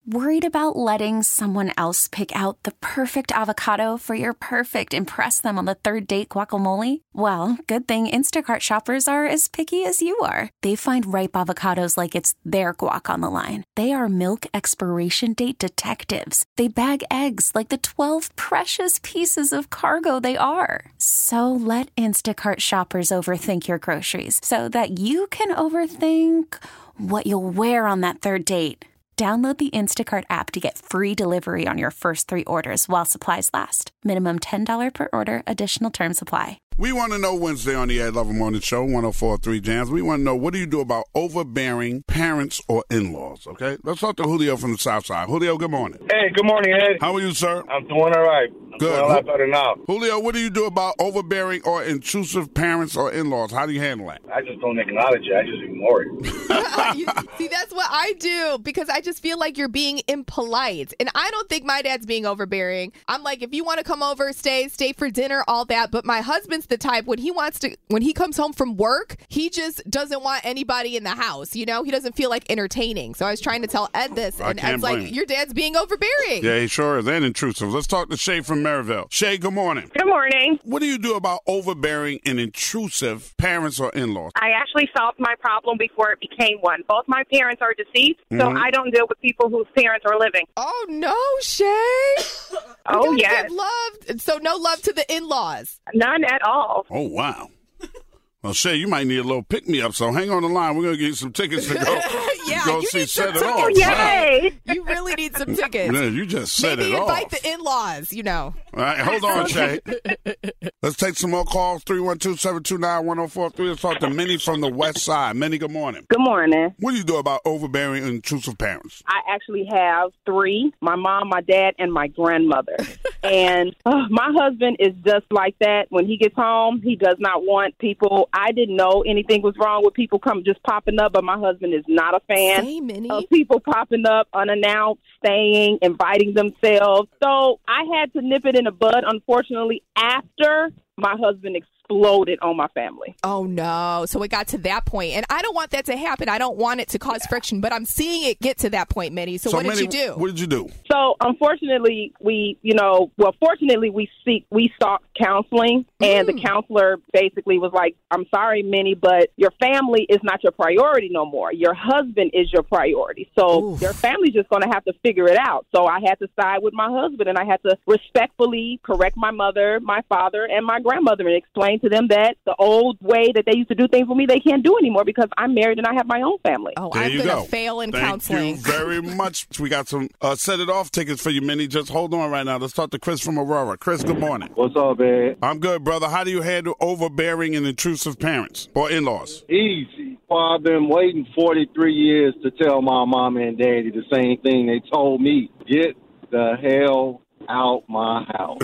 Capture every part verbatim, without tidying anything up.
Worried about letting someone else pick out the perfect avocado for your perfect impress them on the third date guacamole? Well, good thing Instacart shoppers are as picky as you are. They find ripe avocados like it's their guac on the line. They are milk expiration date detectives. They bag eggs like the twelve precious pieces of cargo they are. So let Instacart shoppers overthink your groceries so that you can overthink what you'll wear on that third date. Download the Instacart app to get free delivery on your first three orders while supplies last. Minimum ten dollars per order. Additional terms apply. We want to know Wednesday on the Ed Lover Morning Show, one oh four point three Jams. We want to know, what do you do about overbearing parents or in-laws, okay? Let's talk to Julio from the South Side. Julio, good morning. Hey, good morning, Ed. How are you, sir? I'm doing all right. I'm Good. doing a lot better now. Julio, what do you do about overbearing or intrusive parents or in-laws? How do you handle that? I just don't acknowledge it. I just ignore it. You- See, that's what I do because I just feel like you're being impolite. And I don't think my dad's being overbearing. I'm like, if you want to come over, stay, stay for dinner, all that. But my husband's the type, when he wants to, when he comes home from work, he just doesn't want anybody in the house. You know, he doesn't feel like entertaining. So I was trying to tell Ed this. I And can't Ed's blame like, him. your dad's being overbearing. Yeah, he sure is, and intrusive. Let's talk to Shay from Maryville. Shay, good morning. Good morning. What do you do about overbearing and intrusive parents or in-laws? I actually solved my problem before it became one. Both my parents are deceased, so Mhm. I don't deal with people whose parents are living. Oh, no, Shay. Oh, You gotta yes. give love. So no love to the in-laws. None at all. Oh, wow. Well, Shay, you might need a little pick-me-up, so hang on the line. We're going to get you some tickets to go, Yeah, go you see need some Set It Off. tickets. Yay! You really need some tickets. Man, you just set Maybe it invite off. the in-laws, you know. All right, hold on, Shay. Let's take some more calls. three one two, seven two nine, one oh four three. Let's talk to Minnie from the West Side. Minnie, good morning. Good morning. What do you do about overbearing and intrusive parents? I actually have three, my mom, my dad, and my grandmother. and uh, my husband is just like that. When he gets home, he does not want people. I didn't know anything was wrong with people come just popping up, but my husband is not a fan Hey, Minnie. of people popping up unannounced, staying, inviting themselves. So I had to nip it in the bud, unfortunately, after my husband exploded on my family. Oh, no. So it got to that point. And I don't want that to happen. I don't want it to cause friction, but I'm seeing it get to that point, Minnie. So, what did Minnie, you do? What did you do? So unfortunately, we, you know, well, fortunately, we seek, we sought counseling, and Mm. the counselor basically was like, "I'm sorry, Minnie, but your family is not your priority no more. Your husband is your priority. So Oof. your family's just going to have to figure it out." So I had to side with my husband, and I had to respectfully correct my mother, my father, and my grandmother, and explain to them that the old way that they used to do things for me, they can't do anymore because I'm married and I have my own family. Oh, There I'm you going go. to fail in Thank counseling. you very much. We got some uh, Set It Off tickets for you, Minnie. Just hold on right now. Let's talk to Chris from Aurora. Chris, good morning. What's up, Ed? I'm good, brother. How do you handle overbearing and intrusive parents or in-laws? Easy. Well, I've been waiting forty-three years to tell my mom and daddy the same thing they told me. Get the hell out my house.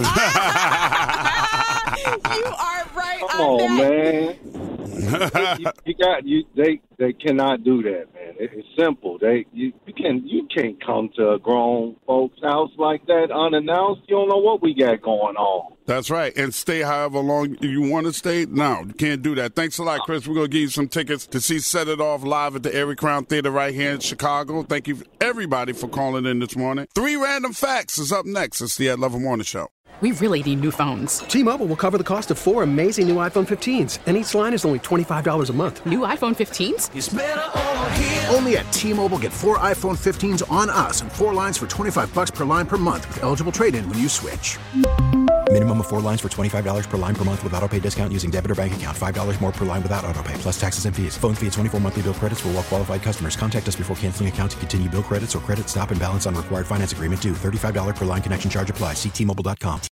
You are right Come on on, that. man. you, you got you. They they cannot do that, man. It, it's simple. They you, you can you can't come to a grown folks' house like that unannounced. You don't know what we got going on. That's right. And stay however long you want to stay. No, you can't do that. Thanks a lot, Chris. We're going to give you some tickets to see Set It Off live at the Erie Crown Theater right here in Chicago. Thank you, everybody, for calling in this morning. Three Random Facts is up next. It's the Ed Lover Morning Show. We really need new phones. T-Mobile will cover the cost of four amazing new iPhone fifteens, and each line is only twenty-five dollars a month. New iPhone fifteens? Only at T-Mobile, get four iPhone fifteens on us and four lines for twenty-five bucks per line per month with eligible trade-in when you switch. Minimum of four lines for twenty-five dollars per line per month with autopay discount using debit or bank account. five dollars more per line without autopay, plus taxes and fees. Phone fee at twenty-four monthly bill credits for well-qualified customers. Contact us before canceling account to continue bill credits or credit stop and balance on required finance agreement due. thirty-five dollars per line connection charge applies. See T Mobile dot com.